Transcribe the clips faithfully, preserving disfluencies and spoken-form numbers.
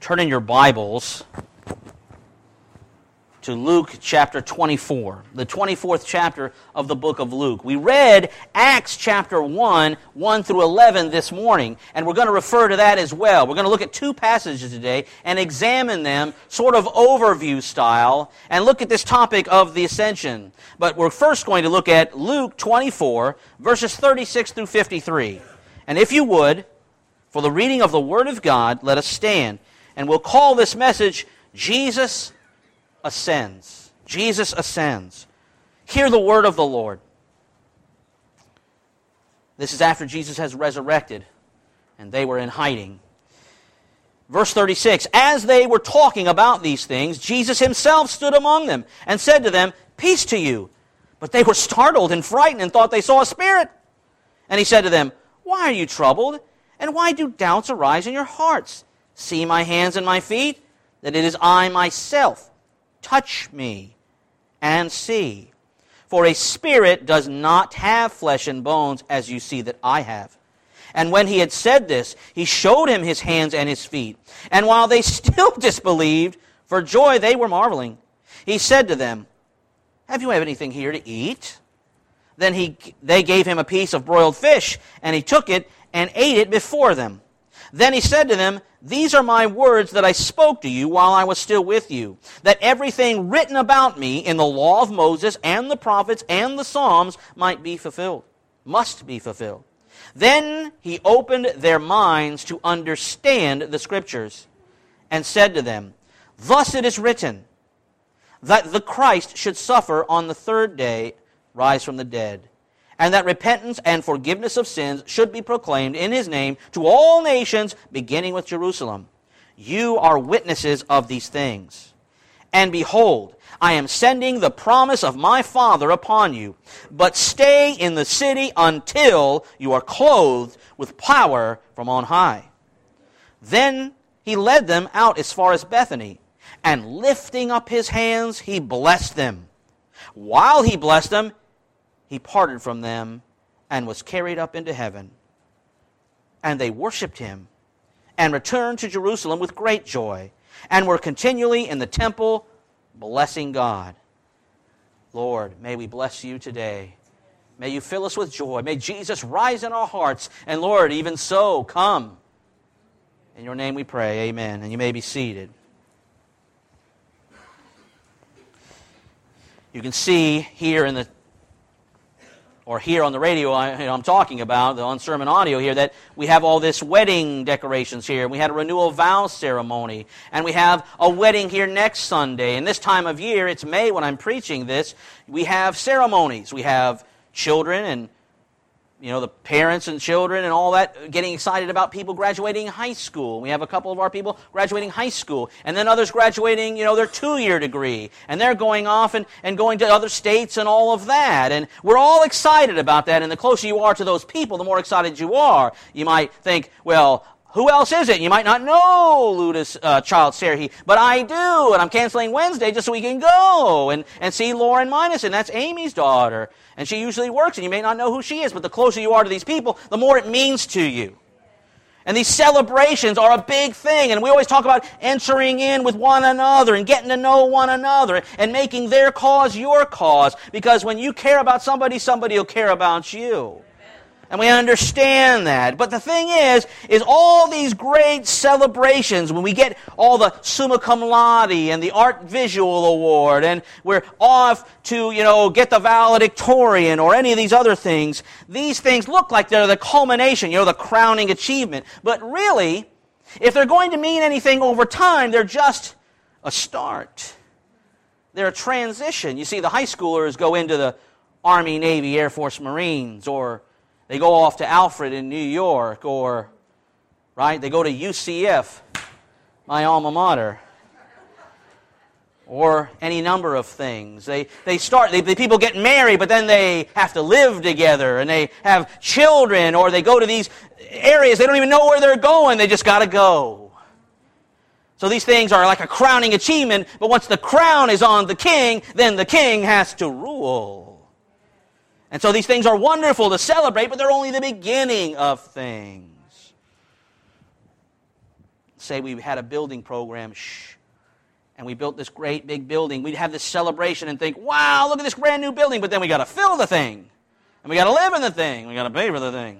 Turn in your Bibles to Luke chapter twenty-four, the twenty-fourth chapter of the book of Luke. We read Acts chapter one, one through eleven this morning, and we're going to refer to that as well. We're going to look at two passages today and examine them sort of overview style and look at this topic of the ascension. But we're first going to look at Luke twenty-four, verses thirty-six through fifty-three. And if you would, for the reading of the Word of God, let us stand. And we'll call this message, Jesus Ascends. Jesus Ascends. Hear the word of the Lord. This is after Jesus has resurrected, and they were in hiding. Verse thirty-six, as they were talking about these things, Jesus himself stood among them and said to them, peace to you. But they were startled and frightened and thought they saw a spirit. And he said to them, why are you troubled? And why do doubts arise in your hearts? See my hands and my feet, that it is I myself. Touch me and see. For a spirit does not have flesh and bones, as you see that I have. And when he had said this, he showed him his hands and his feet. And while they still disbelieved, for joy they were marveling, he said to them, have you anything here to eat? Then he, they gave him a piece of broiled fish, and he took it and ate it before them. Then he said to them, these are my words that I spoke to you while I was still with you, that everything written about me in the law of Moses and the prophets and the Psalms might be fulfilled, must be fulfilled. Then he opened their minds to understand the Scriptures and said to them, thus it is written, that the Christ should suffer on the third day, rise from the dead, and that repentance and forgiveness of sins should be proclaimed in his name to all nations, beginning with Jerusalem. You are witnesses of these things. And behold, I am sending the promise of my Father upon you, but stay in the city until you are clothed with power from on high. Then he led them out as far as Bethany, and lifting up his hands, he blessed them. While he blessed them, he parted from them and was carried up into heaven. And they worshipped him and returned to Jerusalem with great joy and were continually in the temple blessing God. Lord, may we bless you today. May you fill us with joy. May Jesus rise in our hearts. And Lord, even so, come. In your name we pray, amen. And you may be seated. You can see here in the or here on the radio I, you know, I'm talking about, the on sermon audio here, that we have all this wedding decorations here. We had a renewal vow ceremony. And we have a wedding here next Sunday. And this time of year, it's May when I'm preaching this, we have ceremonies. We have children and, you know, the parents and children and all that getting excited about people graduating high school. We have a couple of our people graduating high school. And then others graduating, you know, their two-year degree. And they're going off and, and going to other states and all of that. And we're all excited about that. And the closer you are to those people, the more excited you are. You might think, well, who else is it? You might not know Luda's uh, child, Serhi, but I do, and I'm canceling Wednesday just so we can go and, and see Lauren Minus, and that's Amy's daughter. And she usually works, and you may not know who she is, but the closer you are to these people, the more it means to you. And these celebrations are a big thing, and we always talk about entering in with one another and getting to know one another and making their cause your cause, because when you care about somebody, somebody will care about you. And we understand that. But the thing is, is all these great celebrations, when we get all the summa cum laude and the art visual award, and we're off to, you know, get the valedictorian or any of these other things, these things look like they're the culmination, you know, the crowning achievement. But really, if they're going to mean anything over time, they're just a start. They're a transition. You see, the high schoolers go into the Army, Navy, Air Force, Marines, or they go off to Alfred in New York, or, right, they go to U C F, my alma mater, or any number of things. They they start, they, the people get married, but then they have to live together, and they have children, or they go to these areas, they don't even know where they're going, they just got to go. So these things are like a crowning achievement, but once the crown is on the king, then the king has to rule. And so these things are wonderful to celebrate, but they're only the beginning of things. say we had a building program, shh, and we built this great big building, we'd have this celebration and think, wow, look at this brand new building, but then we got to fill the thing, and we got to live in the thing, we got to pay for the thing.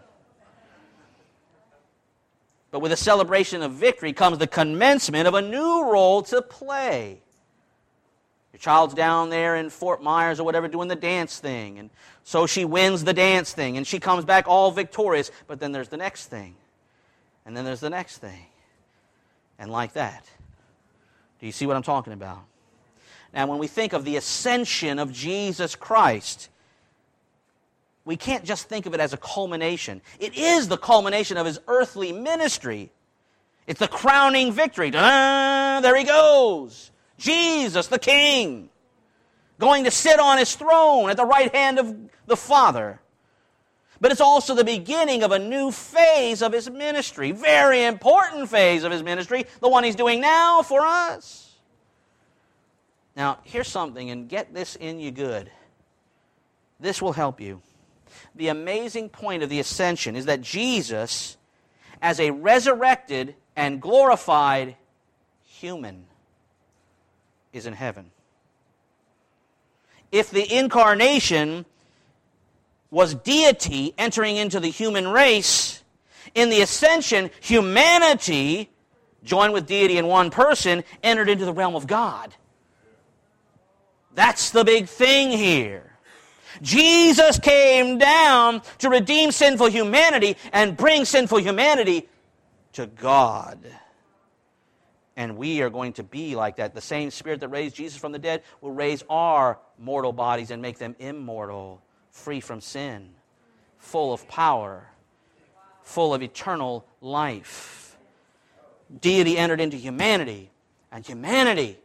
But with a celebration of victory comes the commencement of a new role to play. Your child's down there in Fort Myers or whatever doing the dance thing, and so she wins the dance thing, and she comes back all victorious, but then there's the next thing, and then there's the next thing, and like that. Do you see what I'm talking about? Now, when we think of the ascension of Jesus Christ, we can't just think of it as a culmination. It is the culmination of his earthly ministry. It's the crowning victory. Da-da, there he goes. Jesus, the King, going to sit on his throne at the right hand of the Father. But it's also the beginning of a new phase of his ministry. Very important phase of his ministry, the one he's doing now for us. Now, here's something, and get this in you good. This will help you. The amazing point of the ascension is that Jesus, as a resurrected and glorified human, is in heaven. If the incarnation was deity entering into the human race, in the ascension, humanity, joined with deity in one person, entered into the realm of God. That's the big thing here. Jesus came down to redeem sinful humanity and bring sinful humanity to God. And we are going to be like that. The same Spirit that raised Jesus from the dead will raise our mortal bodies and make them immortal, free from sin, full of power, full of eternal life. Deity entered into humanity, and humanity.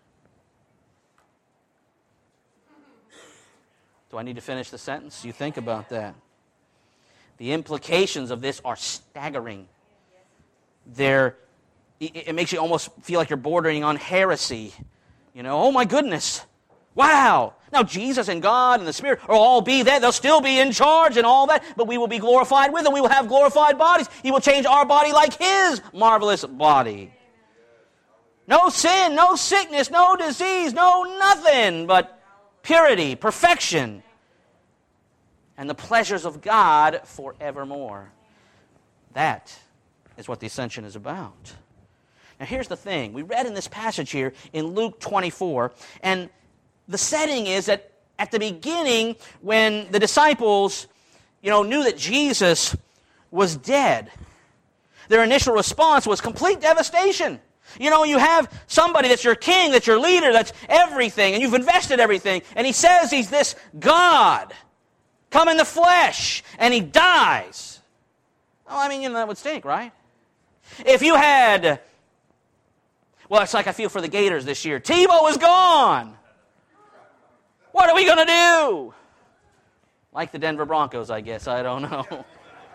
Do I need to finish the sentence? You think about that. The implications of this are staggering. They're It makes you almost feel like you're bordering on heresy. You know, oh my goodness. Wow. Now Jesus and God and the Spirit will all be there. They'll still be in charge and all that, but we will be glorified with them. We will have glorified bodies. He will change our body like his marvelous body. No sin, no sickness, no disease, no nothing but purity, perfection, and the pleasures of God forevermore. That is what the ascension is about. Now here's the thing. We read in this passage here in Luke twenty-four, and the setting is that at the beginning, when the disciples, you know, knew that Jesus was dead, their initial response was complete devastation. You know, you have somebody that's your king, that's your leader, that's everything, and you've invested everything, and he says he's this God, come in the flesh, and he dies. Well, I mean, you know, that would stink, right? If you had, well, it's like I feel for the Gators this year. Tebow is gone. What are we going to do? Like the Denver Broncos, I guess. I don't know.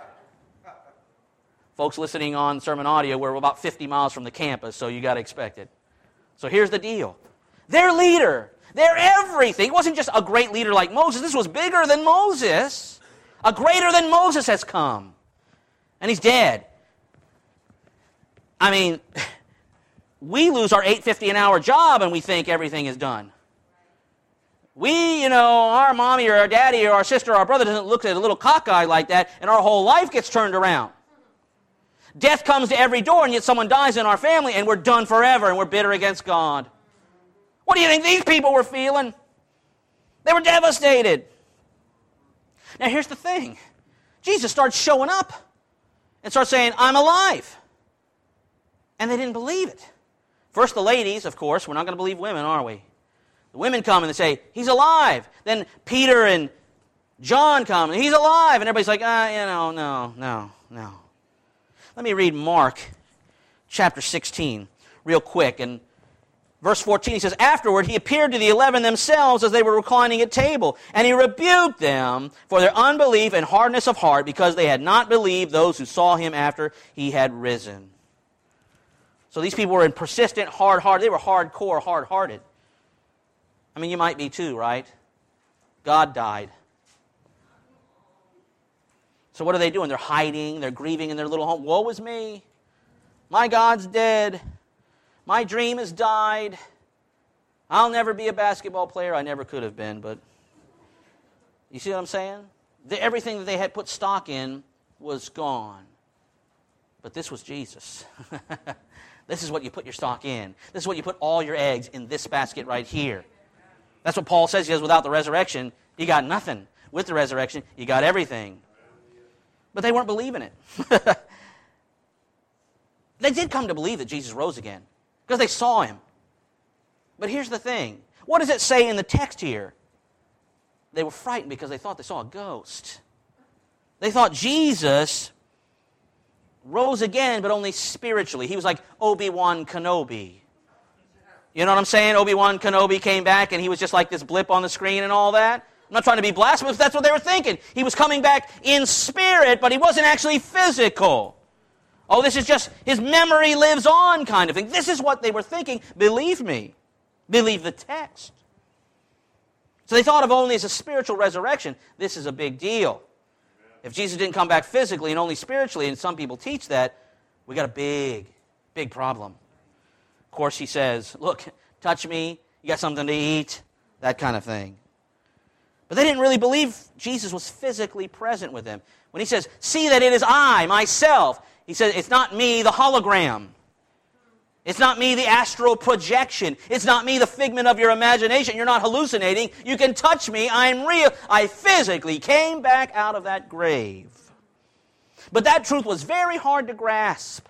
Folks listening on sermon audio, we're about fifty miles from the campus, so you got to expect it. So here's the deal. Their leader, their everything. He wasn't just a great leader like Moses. This was bigger than Moses. A greater than Moses has come. And he's dead. I mean, we lose our eight fifty an hour job and we think everything is done. We, you know, our mommy or our daddy or our sister or our brother doesn't look at a little cockeyed like that and our whole life gets turned around. Death comes to every door and yet someone dies in our family and we're done forever and we're bitter against God. What do you think these people were feeling? They were devastated. Now here's the thing. Jesus starts showing up and starts saying, I'm alive. And they didn't believe it. First the ladies, of course. We're not going to believe women, are we? The women come and they say, he's alive. Then Peter and John come and he's alive. And everybody's like, ah, you know, no, no, no. Let me read Mark chapter sixteen real quick. And verse fourteen, he says, afterward he appeared to the eleven themselves as they were reclining at table. And he rebuked them for their unbelief and hardness of heart because they had not believed those who saw him after he had risen. So these people were in persistent, hard-hearted. They were hardcore, hard-hearted. I mean, you might be too, right? God died. So what are they doing? They're hiding. They're grieving in their little home. Woe is me. My God's dead. My dream has died. I'll never be a basketball player. I never could have been, but you see what I'm saying? The, everything that they had put stock in was gone. But this was Jesus. This is what you put your stock in. This is what you put all your eggs in, this basket right here. That's what Paul says. He says, without the resurrection, you got nothing. With the resurrection, you got everything. But they weren't believing it. They did come to believe that Jesus rose again because they saw him. But here's the thing. What does it say in the text here? They were frightened because they thought they saw a ghost. They thought Jesus rose again, but only spiritually. He was like Obi-Wan Kenobi. You know what I'm saying? Obi-Wan Kenobi came back and he was just like this blip on the screen and all that. I'm not trying to be blasphemous, but that's what they were thinking. He was coming back in spirit, but he wasn't actually physical. Oh, this is just his memory lives on kind of thing. This is what they were thinking. Believe me. Believe the text. So they thought of only as a spiritual resurrection. This is a big deal. If Jesus didn't come back physically and only spiritually, and some people teach that, we got a big, big problem. Of course, he says, look, touch me, you got something to eat, that kind of thing. But they didn't really believe Jesus was physically present with them. When he says, see that it is I, myself, he says, it's not me, the hologram. It's not me, the astral projection. It's not me, the figment of your imagination. You're not hallucinating. You can touch me. I'm real. I physically came back out of that grave. But that truth was very hard to grasp.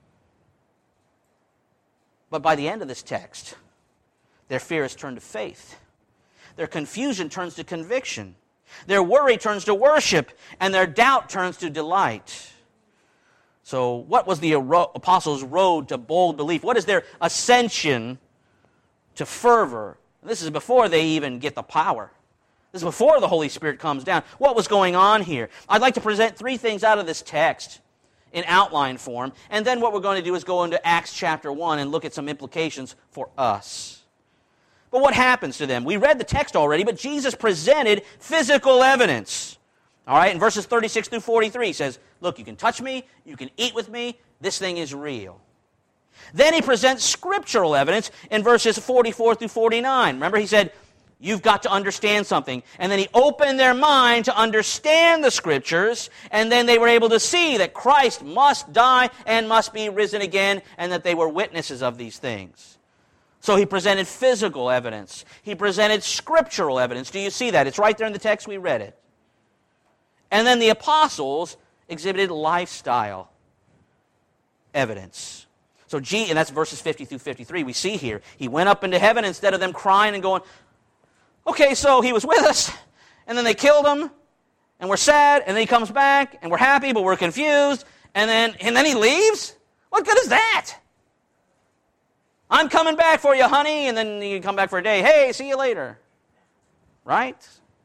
But by the end of this text, their fear is turned to faith. Their confusion turns to conviction. Their worry turns to worship. And their doubt turns to delight. So what was the apostles' road to bold belief? What is their ascension to fervor? This is before they even get the power. This is before the Holy Spirit comes down. What was going on here? I'd like to present three things out of this text in outline form. And then what we're going to do is go into Acts chapter one and look at some implications for us. But what happens to them? We read the text already, but Jesus presented physical evidence. All right, in verses thirty-six through forty-three, he says, look, you can touch me, you can eat with me, this thing is real. Then he presents scriptural evidence in verses forty-four through forty-nine. Remember, he said, you've got to understand something. And then he opened their mind to understand the scriptures, and then they were able to see that Christ must die and must be risen again, and that they were witnesses of these things. So he presented physical evidence. He presented scriptural evidence. Do you see that? It's right there in the text, we read it. And then the apostles exhibited lifestyle evidence. So, G, and that's verses fifty through fifty-three. We see here, he went up into heaven instead of them crying and going, okay, so he was with us, and then they killed him, and we're sad, and then he comes back, and we're happy, but we're confused, and then, and then he leaves? What good is that? I'm coming back for you, honey, and then you come back for a day. Hey, see you later. Right?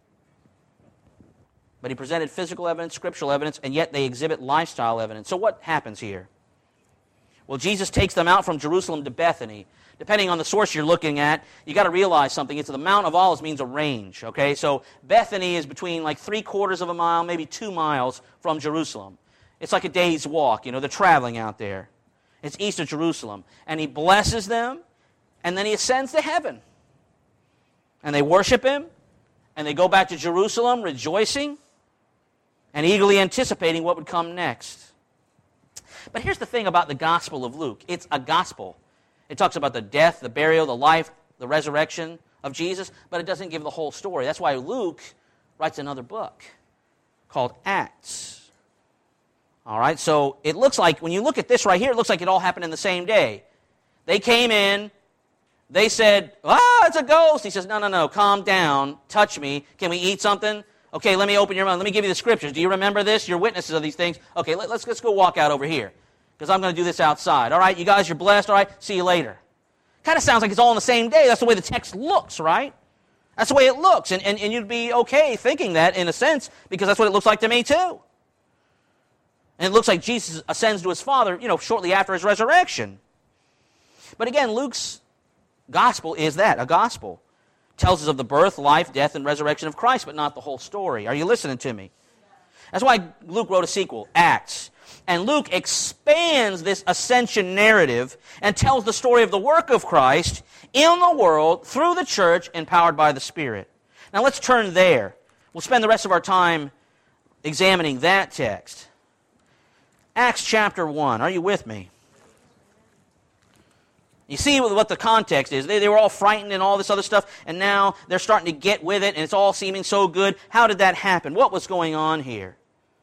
But he presented physical evidence, scriptural evidence, and yet they exhibit lifestyle evidence. So what happens here? Well, Jesus takes them out from Jerusalem to Bethany. Depending on the source you're looking at, you got to realize something. It's the Mount of Olives means a range, okay? So Bethany is between like three quarters of a mile, maybe two miles from Jerusalem. It's like a day's walk, you know, they're traveling out there. It's east of Jerusalem. And he blesses them, and then he ascends to heaven. And they worship him, and they go back to Jerusalem rejoicing and eagerly anticipating what would come next. But here's the thing about the Gospel of Luke. It's a gospel. It talks about the death, the burial, the life, the resurrection of Jesus, but it doesn't give the whole story. That's why Luke writes another book called Acts. All right, so it looks like, when you look at this right here, it looks like it all happened in the same day. They came in, they said, ah, it's a ghost. He says, no, no, no, calm down, touch me. Can we eat something? Okay, let me open your mouth. Let me give you the scriptures. Do you remember this? You're witnesses of these things. Okay, let, let's, let's go walk out over here, because I'm going to do this outside. All right, you guys, you're blessed. All right, see you later. Kind of sounds like it's all on the same day. That's the way the text looks, right? That's the way it looks, and, and, and you'd be okay thinking that in a sense, because that's what it looks like to me too. And it looks like Jesus ascends to his Father, you know, shortly after his resurrection. But again, Luke's gospel is that, a gospel. Tells us of the birth, life, death, and resurrection of Christ, but not the whole story. Are you listening to me? That's why Luke wrote a sequel, Acts. And Luke expands this ascension narrative and tells the story of the work of Christ in the world through the church empowered by the Spirit. Now let's turn there. We'll spend the rest of our time examining that text. Acts chapter one. Are you with me? You see what the context is. They, they were all frightened and all this other stuff, and now they're starting to get with it, and it's all seeming so good. How did that happen? What was going on here?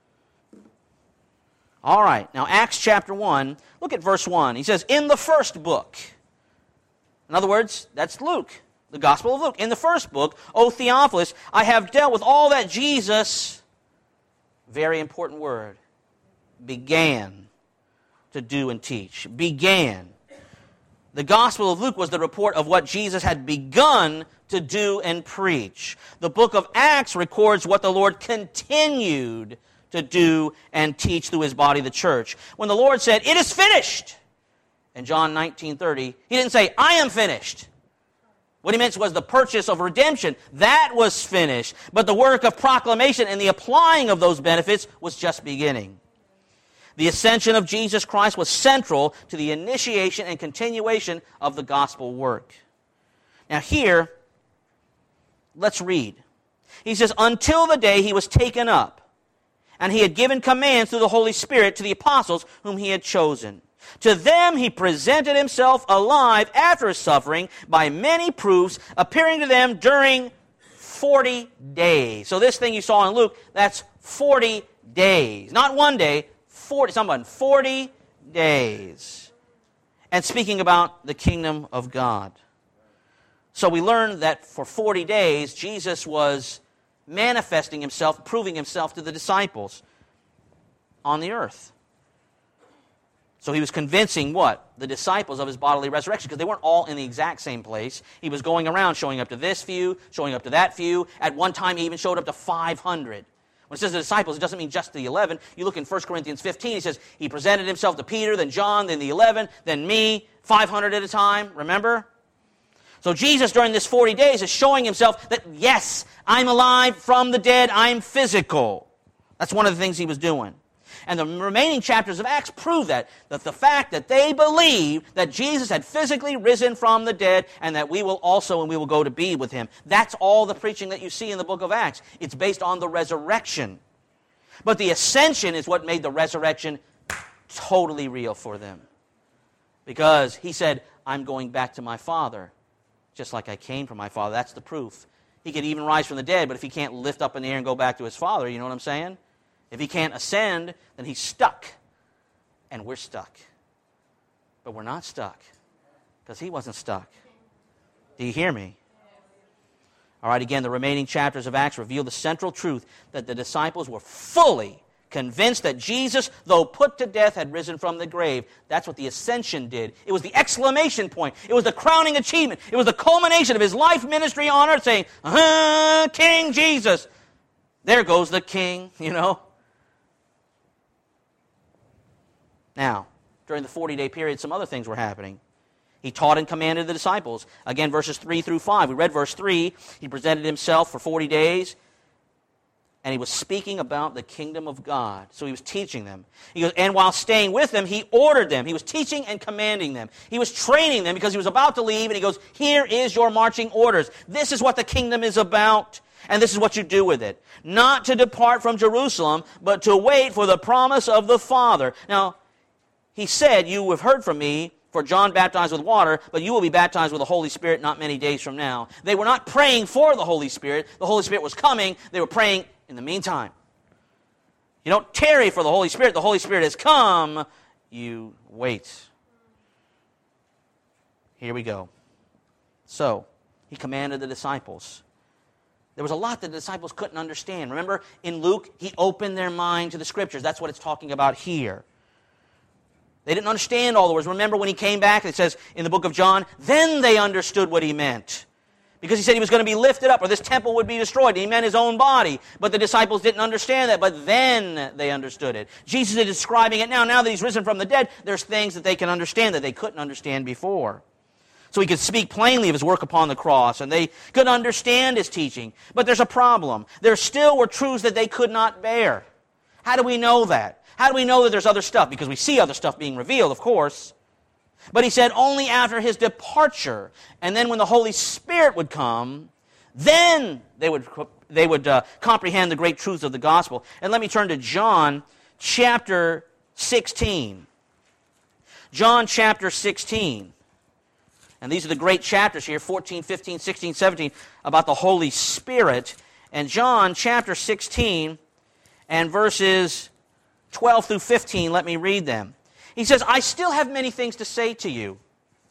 All right, now Acts chapter one, look at verse one. He says, in the first book. In other words, that's Luke, the Gospel of Luke. In the first book, O Theophilus, I have dealt with all that Jesus, very important word, began to do and teach. Began. The Gospel of Luke was the report of what Jesus had begun to do and preach. The book of Acts records what the Lord continued to do and teach through His body, the church. When the Lord said, it is finished, in John nineteen thirty, He didn't say, I am finished. What He meant was the purchase of redemption. That was finished. But the work of proclamation and the applying of those benefits was just beginning. The ascension of Jesus Christ was central to the initiation and continuation of the gospel work. Now here, let's read. He says, until the day He was taken up, and He had given commands through the Holy Spirit to the apostles whom He had chosen. To them He presented Himself alive after His suffering by many proofs, appearing to them during forty days. So this thing you saw in Luke, that's forty days. Not one day, forty, someone, forty days. And speaking about the kingdom of God. So we learned that for forty days, Jesus was manifesting Himself, proving Himself to the disciples on the earth. So He was convincing what? The disciples of His bodily resurrection, because they weren't all in the exact same place. He was going around showing up to this few, showing up to that few. At one time, He even showed up to five hundred. When it says the disciples, it doesn't mean just the eleven. You look in First Corinthians fifteen, He says, He presented Himself to Peter, then John, then the eleven, then me, five hundred at a time. Remember? So Jesus, during this forty days, is showing Himself that, yes, I'm alive from the dead, I'm physical. That's one of the things He was doing. And the remaining chapters of Acts prove that, that the fact that they believe that Jesus had physically risen from the dead and that we will also, and we will go to be with Him. That's all the preaching that you see in the book of Acts. It's based on the resurrection. But the ascension is what made the resurrection totally real for them. Because He said, I'm going back to my Father, just like I came from my Father. That's the proof. He could even rise from the dead, but if He can't lift up in the air and go back to His Father, you know what I'm saying? If He can't ascend, then He's stuck. And we're stuck. But we're not stuck. Because He wasn't stuck. Do you hear me? All right, again, the remaining chapters of Acts reveal the central truth that the disciples were fully convinced that Jesus, though put to death, had risen from the grave. That's what the ascension did. It was the exclamation point. It was the crowning achievement. It was the culmination of His life ministry on earth, saying, uh-huh, King Jesus. There goes the King, you know. Now, during the forty-day period, some other things were happening. He taught and commanded the disciples. Again, verses three through five. We read verse three. He presented Himself for forty days, and He was speaking about the kingdom of God. So He was teaching them. He goes, and while staying with them, He ordered them. He was teaching and commanding them. He was training them because He was about to leave, and He goes, here is your marching orders. This is what the kingdom is about. And this is what you do with it. Not to depart from Jerusalem, but to wait for the promise of the Father. Now, He said, you have heard from me, for John baptized with water, but you will be baptized with the Holy Spirit not many days from now. They were not praying for the Holy Spirit. The Holy Spirit was coming. They were praying in the meantime. You don't tarry for the Holy Spirit. The Holy Spirit has come. You wait. Here we go. So, He commanded the disciples. There was a lot that the disciples couldn't understand. Remember, in Luke, He opened their mind to the Scriptures. That's what it's talking about here. They didn't understand all the words. Remember when He came back, it says in the book of John, then they understood what He meant. Because He said He was going to be lifted up, or this temple would be destroyed. He meant His own body. But the disciples didn't understand that, but then they understood it. Jesus is describing it now. Now that He's risen from the dead, there's things that they can understand that they couldn't understand before. So He could speak plainly of His work upon the cross, and they could understand His teaching. But there's a problem. There still were truths that they could not bear. How do we know that? How do we know that there's other stuff? Because we see other stuff being revealed, of course. But he said only after his departure. And then when the Holy Spirit would come, then they would, they would uh, comprehend the great truths of the gospel. And let me turn to John chapter sixteen. John chapter sixteen. And these are the great chapters here, fourteen, fifteen, sixteen, seventeen, about the Holy Spirit. And John chapter sixteen and verses twelve through fifteen, let me read them. He says, I still have many things to say to you,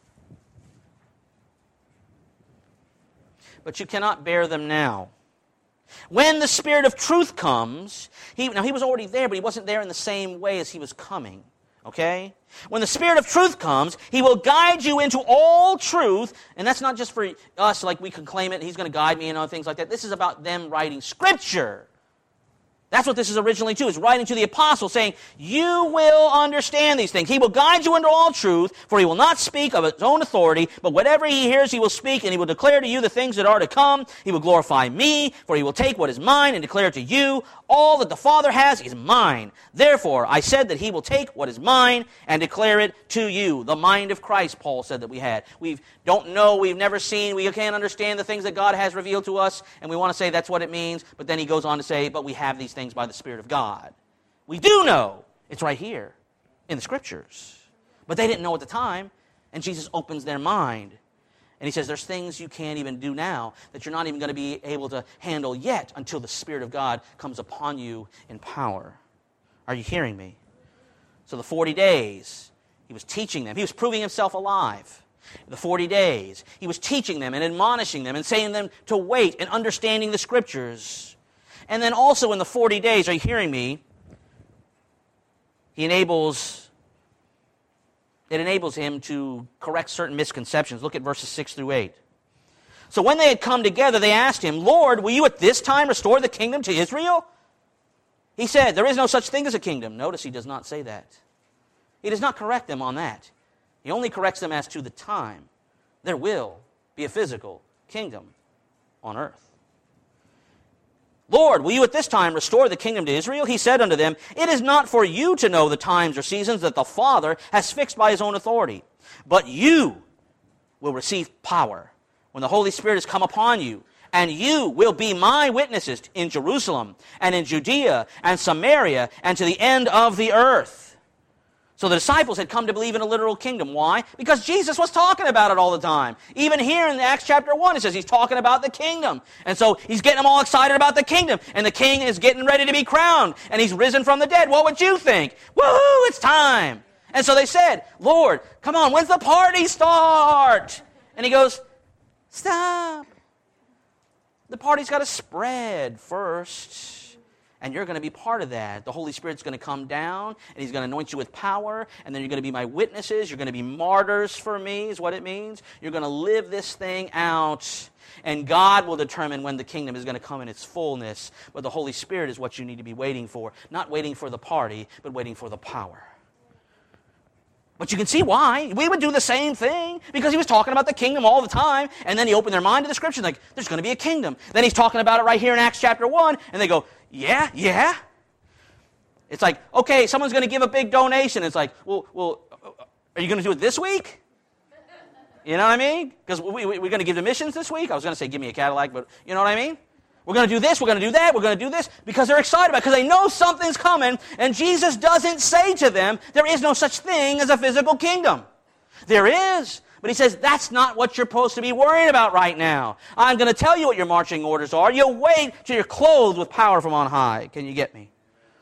but you cannot bear them now. When the Spirit of truth comes, he, now he was already there, but he wasn't there in the same way as he was coming. Okay? When the Spirit of truth comes, he will guide you into all truth. And that's not just for us, like we can claim it, he's going to guide me and other things like that. This is about them writing Scripture. That's what this is originally to. It's writing to the apostles saying, you will understand these things. He will guide you into all truth, for he will not speak of his own authority, but whatever he hears he will speak, and he will declare to you the things that are to come. He will glorify me, for he will take what is mine and declare to you. All that the Father has is mine. Therefore, I said that he will take what is mine and declare it to you. The mind of Christ, Paul said that we had. We don't know, we've never seen, we can't understand the things that God has revealed to us, and we want to say that's what it means, but then he goes on to say, but we have these things by the Spirit of God. We do know. It's right here in the Scriptures. But they didn't know at the time, and Jesus opens their mind. And he says, there's things you can't even do now that you're not even going to be able to handle yet until the Spirit of God comes upon you in power. Are you hearing me? So the forty days, he was teaching them. He was proving himself alive. The forty days, he was teaching them and admonishing them and saying them to wait and understanding the Scriptures. And then also in the forty days, are you hearing me? He enables... It enables him to correct certain misconceptions. Look at verses six through eight. So when they had come together, they asked him, Lord, will you at this time restore the kingdom to Israel? He said, there is no such thing as a kingdom. Notice he does not say that. He does not correct them on that. He only corrects them as to the time. There will be a physical kingdom on earth. Lord, will you at this time restore the kingdom to Israel? He said unto them, it is not for you to know the times or seasons that the Father has fixed by his own authority, but you will receive power when the Holy Spirit has come upon you, and you will be my witnesses in Jerusalem and in Judea and Samaria and to the end of the earth. So the disciples had come to believe in a literal kingdom. Why? Because Jesus was talking about it all the time. Even here in Acts chapter one, it says he's talking about the kingdom. And so he's getting them all excited about the kingdom. And the king is getting ready to be crowned. And he's risen from the dead. What would you think? Woohoo, it's time. And so they said, Lord, come on, when's the party start? And he goes, stop. The party's got to spread first. And you're going to be part of that. The Holy Spirit's going to come down, and he's going to anoint you with power, and then you're going to be my witnesses. You're going to be martyrs for me, is what it means. You're going to live this thing out, and God will determine when the kingdom is going to come in its fullness. But the Holy Spirit is what you need to be waiting for. Not waiting for the party, but waiting for the power. But you can see why. We would do the same thing because he was talking about the kingdom all the time, and then he opened their mind to the Scripture, like, there's going to be a kingdom. Then he's talking about it right here in Acts chapter one, and they go, yeah, yeah. It's like, okay, someone's going to give a big donation. It's like, well, well, are you going to do it this week? You know what I mean? Because we, we, we're going to give to missions this week. I was going to say, give me a Cadillac, but you know what I mean? We're going to do this, we're going to do that, we're going to do this, because they're excited about it, because they know something's coming, and Jesus doesn't say to them, there is no such thing as a physical kingdom. There is, but he says, that's not what you're supposed to be worrying about right now. I'm going to tell you what your marching orders are. You'll wait till you're clothed with power from on high. Can you get me?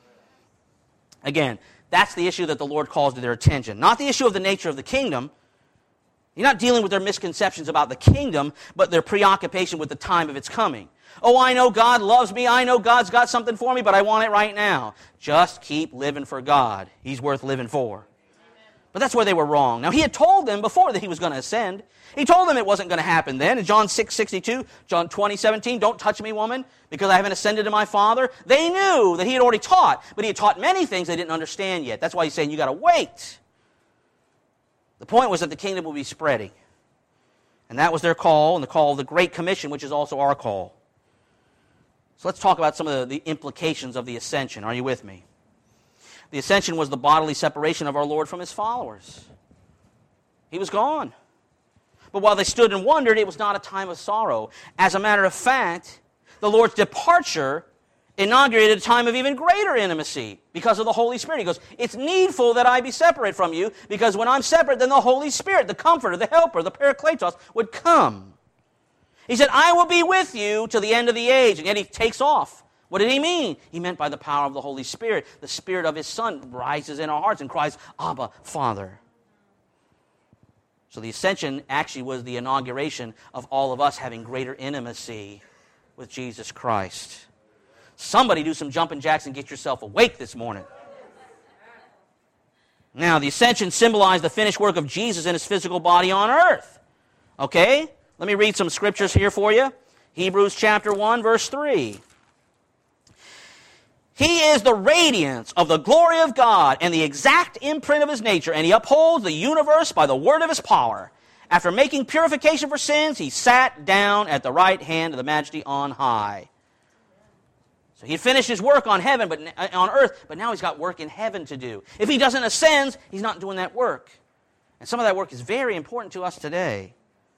Again, that's the issue that the Lord calls to their attention. Not the issue of the nature of the kingdom. You're not dealing with their misconceptions about the kingdom, but their preoccupation with the time of its coming. Oh, I know God loves me. I know God's got something for me, but I want it right now. Just keep living for God. He's worth living for. But that's where they were wrong. Now, he had told them before that he was going to ascend. He told them it wasn't going to happen then. In John six sixty-two, John twenty seventeen, don't touch me, woman, because I haven't ascended to my Father. They knew that he had already taught, but he had taught many things they didn't understand yet. That's why he's saying you got to wait. The point was that the kingdom will be spreading. And that was their call, and the call of the Great Commission, which is also our call. So let's talk about some of the, the implications of the ascension. Are you with me? The ascension was the bodily separation of our Lord from his followers. He was gone. But while they stood and wondered, it was not a time of sorrow. As a matter of fact, the Lord's departure inaugurated a time of even greater intimacy because of the Holy Spirit. He goes, it's needful that I be separate from you, because when I'm separate, then the Holy Spirit, the Comforter, the Helper, the Parakletos, would come. He said, I will be with you to the end of the age. And yet he takes off. What did he mean? He meant by the power of the Holy Spirit. The Spirit of his Son rises in our hearts and cries, Abba, Father. So the ascension actually was the inauguration of all of us having greater intimacy with Jesus Christ. Somebody do some jumping jacks and get yourself awake this morning. Now, the ascension symbolized the finished work of Jesus in his physical body on earth. Okay? Let me read some scriptures here for you. Hebrews chapter one, verse three. He is the radiance of the glory of God and the exact imprint of his nature, and he upholds the universe by the word of his power. After making purification for sins, he sat down at the right hand of the Majesty on high. So he finished his work on heaven, but on earth, but now he's got work in heaven to do. If he doesn't ascend, he's not doing that work. And some of that work is very important to us today.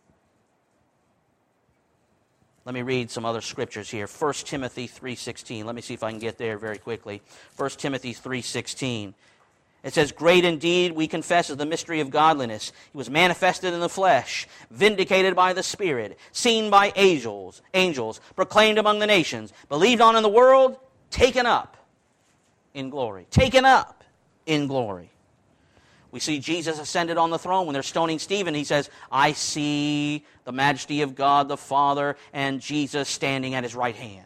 Let me read some other scriptures here. First Timothy three sixteen. Let me see if I can get there very quickly. First Timothy three sixteen. It says, great indeed, we confess, is the mystery of godliness. He was manifested in the flesh, vindicated by the Spirit, seen by angels, angels, proclaimed among the nations, believed on in the world, taken up in glory. Taken up in glory. We see Jesus ascended on the throne when they're stoning Stephen. He says, I see the majesty of God the Father and Jesus standing at his right hand.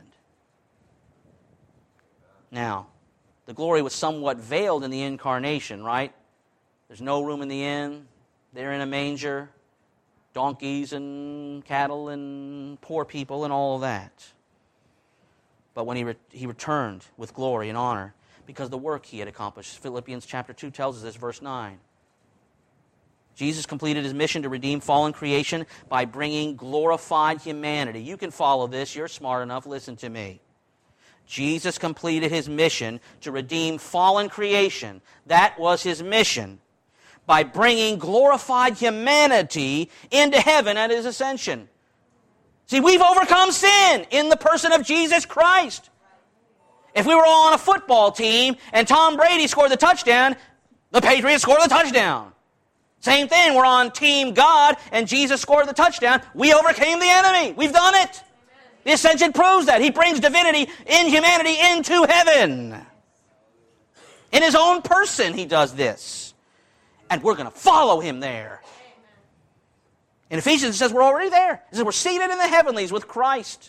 Now, the glory was somewhat veiled in the incarnation, right? There's no room in the inn. They're in a manger. Donkeys and cattle and poor people and all of that. But when he, re- he returned with glory and honor, because of the work he had accomplished. Philippians chapter two tells us this, verse nine. Jesus completed his mission to redeem fallen creation by bringing glorified humanity. You can follow this. You're smart enough. Listen to me. Jesus completed his mission to redeem fallen creation. That was his mission by bringing glorified humanity into heaven at his ascension. See, we've overcome sin in the person of Jesus Christ. If we were all on a football team and Tom Brady scored the touchdown, the Patriots scored the touchdown. Same thing, we're on Team God and Jesus scored the touchdown. We overcame the enemy. We've done it. The ascension proves that. He brings divinity in humanity into heaven. In his own person, he does this. And we're going to follow him there. In Ephesians, it says we're already there. It says we're seated in the heavenlies with Christ.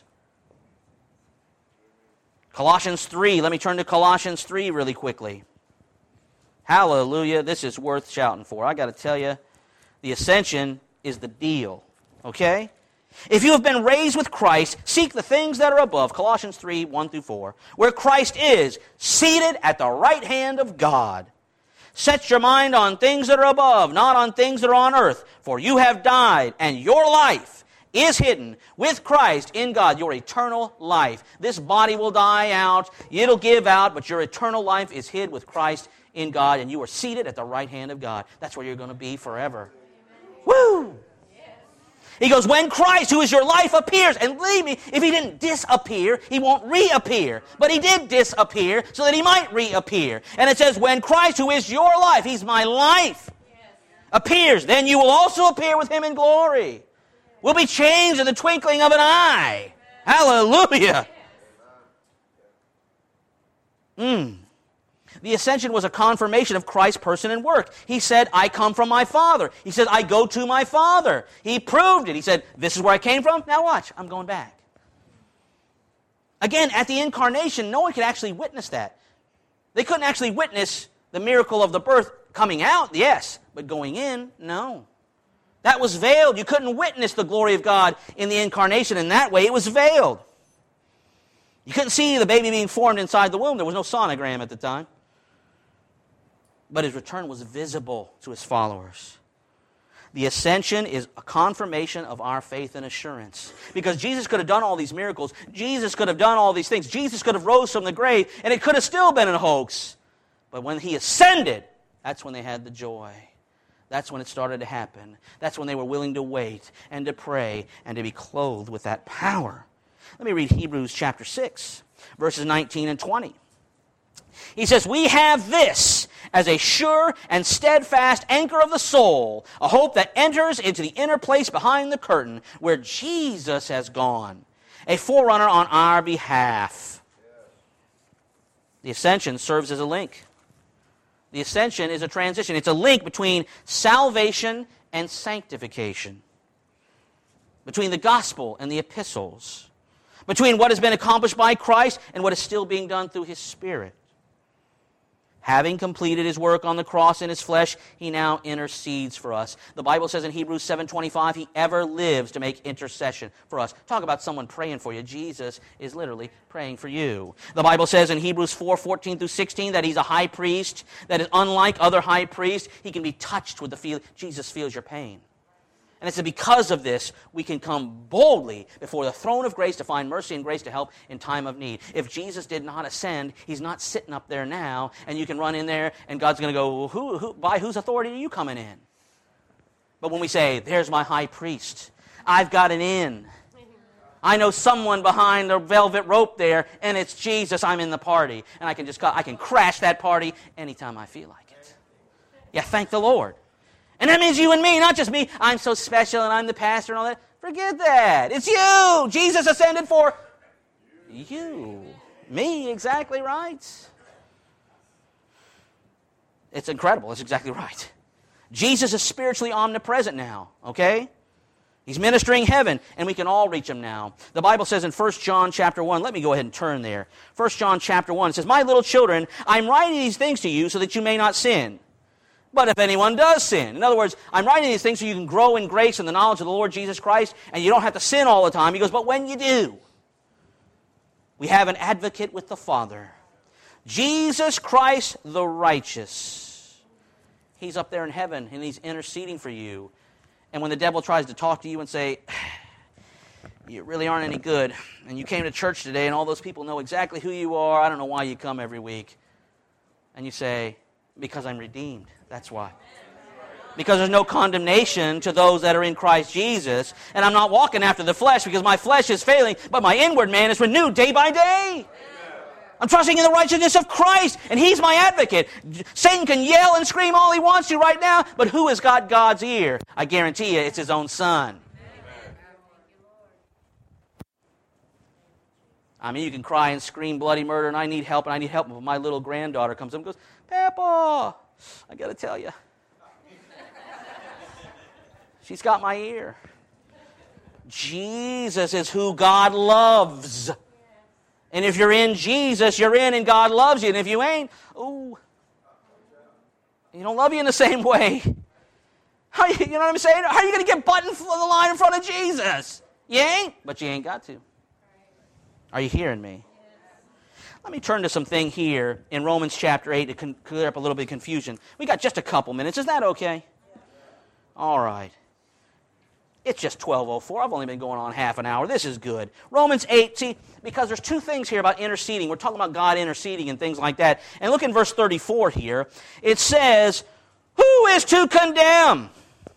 Colossians three. Let me turn to Colossians three really quickly. Hallelujah. This is worth shouting for. I got to tell you, the ascension is the deal. Okay? If you have been raised with Christ, seek the things that are above, Colossians three, one through four, where Christ is, seated at the right hand of God. Set your mind on things that are above, not on things that are on earth, for you have died, and your life is hidden with Christ in God, your eternal life. This body will die out, it'll give out, but your eternal life is hid with Christ in God, and you are seated at the right hand of God. That's where you're going to be forever. Woo! He goes, when Christ, who is your life, appears, and believe me, if he didn't disappear, he won't reappear. But he did disappear so that he might reappear. And it says, when Christ, who is your life, he's my life, appears, then you will also appear with him in glory. We'll be changed in the twinkling of an eye. Hallelujah. Mm. The ascension was a confirmation of Christ's person and work. He said, I come from my Father. He said, I go to my Father. He proved it. He said, this is where I came from. Now watch, I'm going back. Again, at the incarnation, no one could actually witness that. They couldn't actually witness the miracle of the birth coming out, yes, but going in, no. That was veiled. You couldn't witness the glory of God in the incarnation in that way. It was veiled. You couldn't see the baby being formed inside the womb. There was no sonogram at the time. But his return was visible to his followers. The ascension is a confirmation of our faith and assurance. Because Jesus could have done all these miracles. Jesus could have done all these things. Jesus could have rose from the grave, and it could have still been a hoax. But when he ascended, that's when they had the joy. That's when it started to happen. That's when they were willing to wait and to pray and to be clothed with that power. Let me read Hebrews chapter six, verses nineteen and twenty. He says, we have this as a sure and steadfast anchor of the soul, a hope that enters into the inner place behind the curtain where Jesus has gone, a forerunner on our behalf. The ascension serves as a link. The ascension is a transition. It's a link between salvation and sanctification, between the gospel and the epistles, between what has been accomplished by Christ and what is still being done through His Spirit. Having completed His work on the cross in His flesh, He now intercedes for us. The Bible says in Hebrews seven twenty-five, He ever lives to make intercession for us. Talk about someone praying for you. Jesus is literally praying for you. The Bible says in Hebrews four fourteen through sixteen that He's a high priest that is unlike other high priests. He can be touched with the feel. Jesus feels your pain. And it's because of this we can come boldly before the throne of grace to find mercy and grace to help in time of need. If Jesus did not ascend, He's not sitting up there now, and you can run in there, and God's going to go, well, who, who, by whose authority are you coming in? But when we say, there's my high priest, I've got an in. I know someone behind the velvet rope there, and it's Jesus. I'm in the party, and I can just I can crash that party anytime I feel like it. Yeah, thank the Lord. And that means you and me, not just me. I'm so special and I'm the pastor and all that. Forget that. It's you. Jesus ascended for you. Me, exactly right. It's incredible. It's exactly right. Jesus is spiritually omnipresent now, okay? He's ministering heaven, and we can all reach Him now. The Bible says in First John chapter one, let me go ahead and turn there. First John chapter one, it says, my little children, I'm writing these things to you so that you may not sin. But if anyone does sin, in other words, I'm writing these things so you can grow in grace and the knowledge of the Lord Jesus Christ, and you don't have to sin all the time. He goes, but when you do, we have an advocate with the Father, Jesus Christ the righteous. He's up there in heaven, and He's interceding for you. And when the devil tries to talk to you and say, you really aren't any good, and you came to church today, and all those people know exactly who you are, I don't know why you come every week. And you say, because I'm redeemed. That's why. Because there's no condemnation to those that are in Christ Jesus. And I'm not walking after the flesh because my flesh is failing, but my inward man is renewed day by day. I'm trusting in the righteousness of Christ, and He's my advocate. Satan can yell and scream all he wants to right now, but who has got God's ear? I guarantee you it's His own Son. I mean, you can cry and scream bloody murder, and I need help, and I need help. But my little granddaughter comes up and goes, Papa, I got to tell you. She's got my ear. Jesus is who God loves. And if you're in Jesus, you're in and God loves you. And if you ain't, ooh, He don't love you in the same way. How you, you know what I'm saying? How are you going to get buttoned for the line in front of Jesus? You ain't, but you ain't got to. Are you hearing me? Let me turn to something here in Romans chapter eight to con- clear up a little bit of confusion. We got just a couple minutes. Is that okay? All right. It's just twelve oh four. I've only been going on half an hour. This is good. Romans eight, see, because there's two things here about interceding. We're talking about God interceding and things like that. And look in verse thirty-four here. It says, who is to condemn?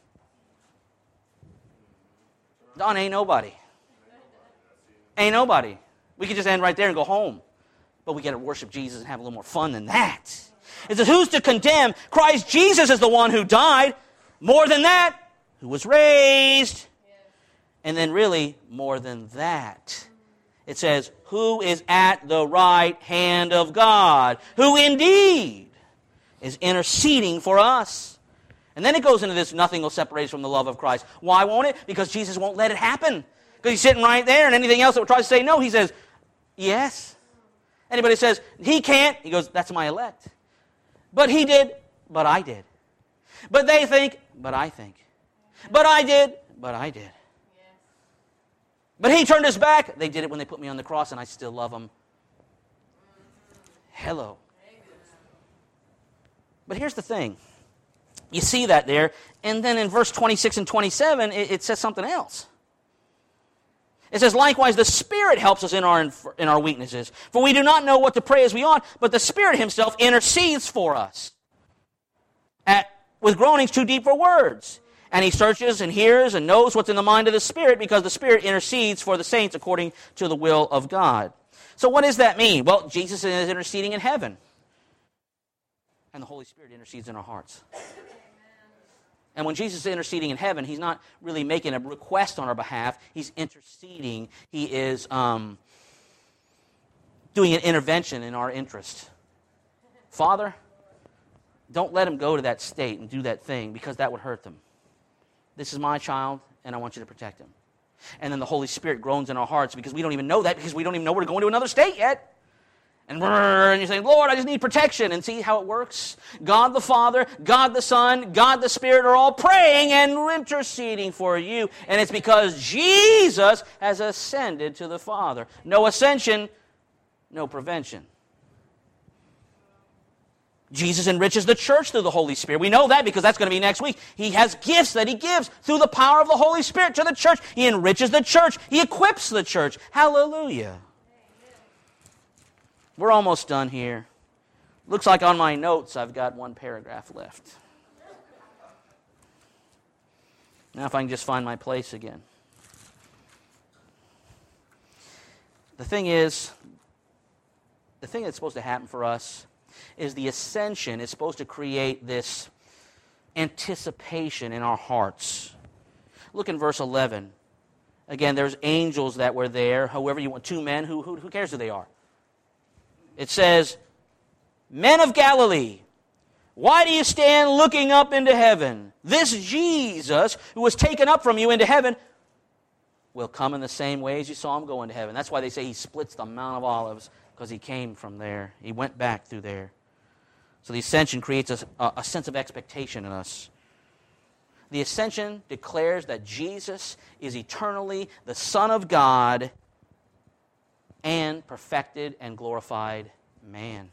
Don, ain't nobody. Ain't nobody. We could just end right there and go home. But we got to worship Jesus and have a little more fun than that. It says, who's to condemn? Christ Jesus is the one who died. More than that, who was raised. And then really, more than that. It says, who is at the right hand of God, who indeed is interceding for us. And then it goes into this, nothing will separate us from the love of Christ. Why won't it? Because Jesus won't let it happen. Because He's sitting right there, and anything else that would try to say no, He says, yes. Anybody says, He can't, He goes, that's my elect. But He did, but I did. But they think, but I think. But I did, but I did. But He turned His back. They did it when they put me on the cross, and I still love Him. Hello. But here's the thing. You see that there, and then in verse twenty-six and twenty-seven, it, it says something else. It says, likewise, the Spirit helps us in our, in our weaknesses. For we do not know what to pray as we ought, but the Spirit himself intercedes for us at, with groanings too deep for words. And he searches and hears and knows what's in the mind of the Spirit, because the Spirit intercedes for the saints according to the will of God. So what does that mean? Well, Jesus is interceding in heaven. And the Holy Spirit intercedes in our hearts. And when Jesus is interceding in heaven, he's not really making a request on our behalf. He's interceding. He is um, doing an intervention in our interest. Father, don't let him go to that state and do that thing, because that would hurt them. This is my child, and I want you to protect him. And then the Holy Spirit groans in our hearts, because we don't even know that, because we don't even know we're going to another state yet. And, and you're saying, Lord, I just need protection. And see how it works? God the Father, God the Son, God the Spirit are all praying and interceding for you. And it's because Jesus has ascended to the Father. No ascension, no prevention. Jesus enriches the church through the Holy Spirit. We know that because that's going to be next week. He has gifts that he gives through the power of the Holy Spirit to the church. He enriches the church. He equips the church. Hallelujah. We're almost done here. Looks like on my notes I've got one paragraph left. Now if I can just find my place again. The thing is, the thing that's supposed to happen for us is the ascension is supposed to create this anticipation in our hearts. Look in verse eleven. Again, there's angels that were there, however you want, two men, who, who, who cares who they are? It says, men of Galilee, why do you stand looking up into heaven? This Jesus, who was taken up from you into heaven, will come in the same way as you saw him go into heaven. That's why they say he splits the Mount of Olives, because he came from there. He went back through there. So the ascension creates a, a sense of expectation in us. The ascension declares that Jesus is eternally the Son of God and perfected and glorified man.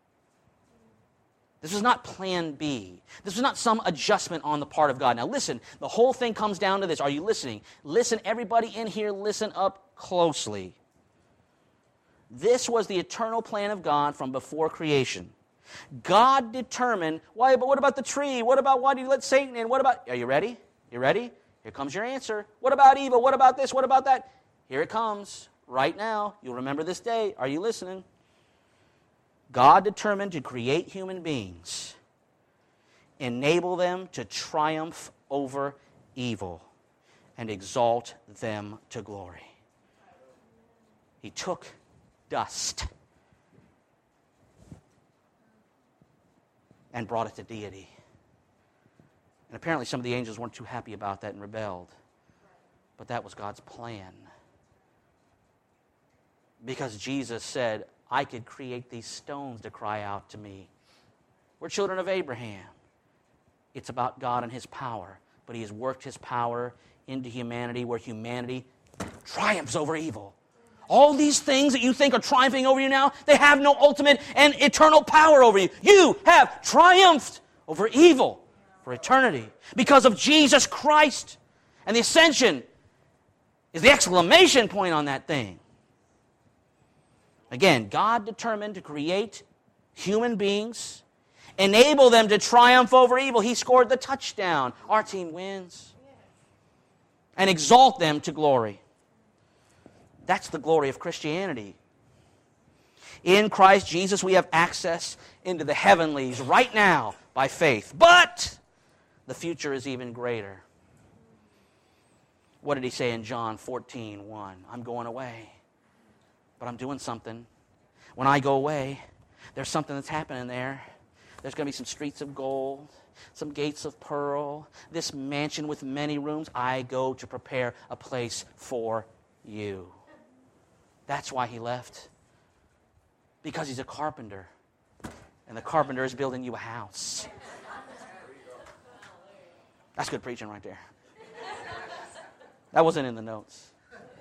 This was not plan B. This was not some adjustment on the part of God. Now listen, the whole thing comes down to this. Are you listening? Listen, everybody in here, listen up closely. This was the eternal plan of God from before creation. God determined, why, but what about the tree? What about, why did you let Satan in? What about, are you ready? You ready? Here comes your answer. What about evil? What about this? What about that? Here it comes. Right now, you'll remember this day. Are you listening? God determined to create human beings, enable them to triumph over evil, and exalt them to glory. He took dust and brought it to deity. And apparently some of the angels weren't too happy about that and rebelled. But that was God's plan. Because Jesus said, I could create these stones to cry out to me. We're children of Abraham. It's about God and his power. But he has worked his power into humanity where humanity triumphs over evil. All these things that you think are triumphing over you now, they have no ultimate and eternal power over you. You have triumphed over evil for eternity because of Jesus Christ. And the ascension is the exclamation point on that thing. Again, God determined to create human beings, enable them to triumph over evil. He scored the touchdown. Our team wins. And exalt them to glory. That's the glory of Christianity. In Christ Jesus, we have access into the heavenlies right now by faith. But the future is even greater. What did he say in John fourteen one? I'm going away, but I'm doing something. When I go away, there's something that's happening there. There's going to be some streets of gold, some gates of pearl, this mansion with many rooms. I go to prepare a place for you. That's why he left. Because he's a carpenter. And the carpenter is building you a house. That's good preaching right there. That wasn't in the notes.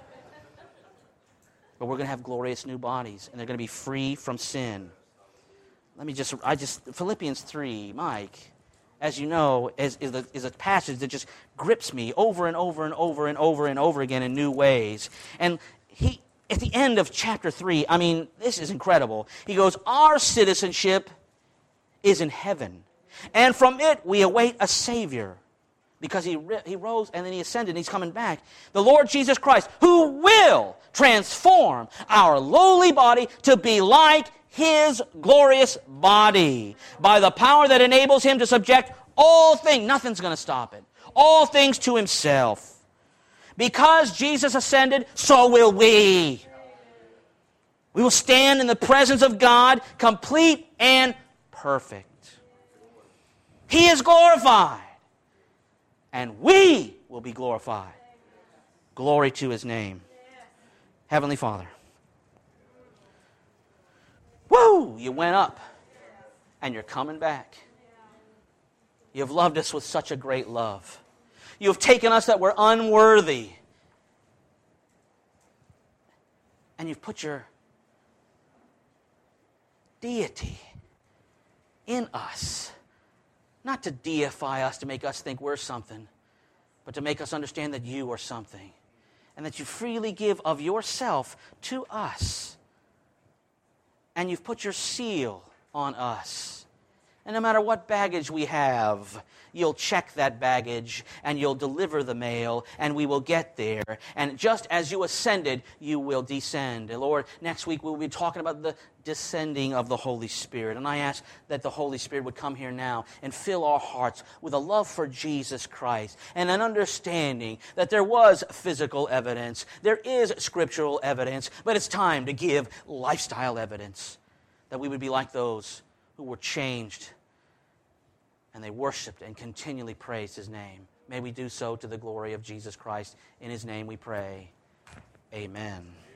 But we're going to have glorious new bodies. And they're going to be free from sin. Let me just, I just, Philippians three, Mike. as you know, is, is, a, is a passage that just grips me over and over and over and over and over again in new ways. And he, at the end of chapter three, I mean, this is incredible. He goes, our citizenship is in heaven, and from it we await a Savior. Because he, he rose and then he ascended and he's coming back. The Lord Jesus Christ, who will transform our lowly body to be like His glorious body by the power that enables Him to subject all things. Nothing's going to stop it. All things to Himself. Because Jesus ascended, so will we. We will stand in the presence of God, complete and perfect. He is glorified. And we will be glorified. Glory to His name. Heavenly Father. Woo! You went up. And you're coming back. You have loved us with such a great love. You have taken us that were unworthy. And you've put your deity in us. Not to deify us, to make us think we're something, but to make us understand that you are something. And that you freely give of yourself to us. And you've put your seal on us. And no matter what baggage we have, you'll check that baggage and you'll deliver the mail and we will get there. And just as you ascended, you will descend. And Lord, next week we'll be talking about the descending of the Holy Spirit. And I ask that the Holy Spirit would come here now and fill our hearts with a love for Jesus Christ and an understanding that there was physical evidence, there is scriptural evidence, but it's time to give lifestyle evidence, that we would be like those who were changed and they worshiped and continually praised His name. May we do so to the glory of Jesus Christ. In His name we pray. Amen.